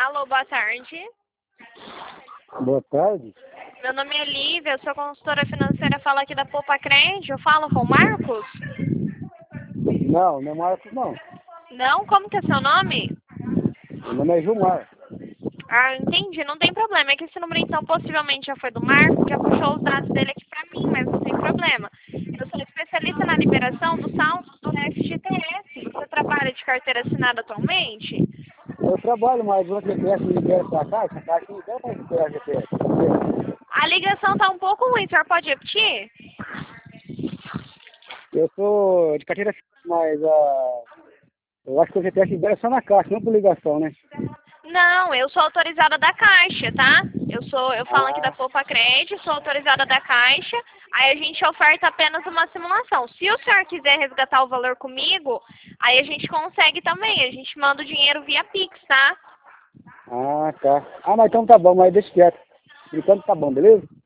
Alô, boa tarde. Boa tarde. Meu nome é Lívia, eu sou consultora financeira, falo aqui da Poupa Crédito. Eu falo com o Marcos? Não é Marcos, não. Não? Como que é seu nome? Meu nome é Gilmar. Ah, entendi, não tem problema. É que esse número então possivelmente já foi do Marcos, já puxou os dados dele aqui pra mim, mas não tem problema. Eu sou especialista na liberação do saldo do FGTS. Você trabalha de carteira assinada atualmente? Eu trabalho, mas o GPS me libera pra Caixa, a Caixa não libera pra liberar GPS. A ligação tá um pouco ruim, o senhor pode repetir? Eu sou de carteira, mas eu acho que o GPS libera só na Caixa, não por ligação, né? Não, eu sou autorizada da Caixa, tá? Eu falo aqui da Ah, Poupa Crédito, sou autorizada da Caixa. Aí a gente oferta apenas uma simulação. Se o senhor quiser resgatar o valor comigo, aí a gente consegue também. A gente manda o dinheiro via Pix, tá? tá. Ah, mas então tá bom, mas deixa quieto. Por enquanto tá bom, beleza?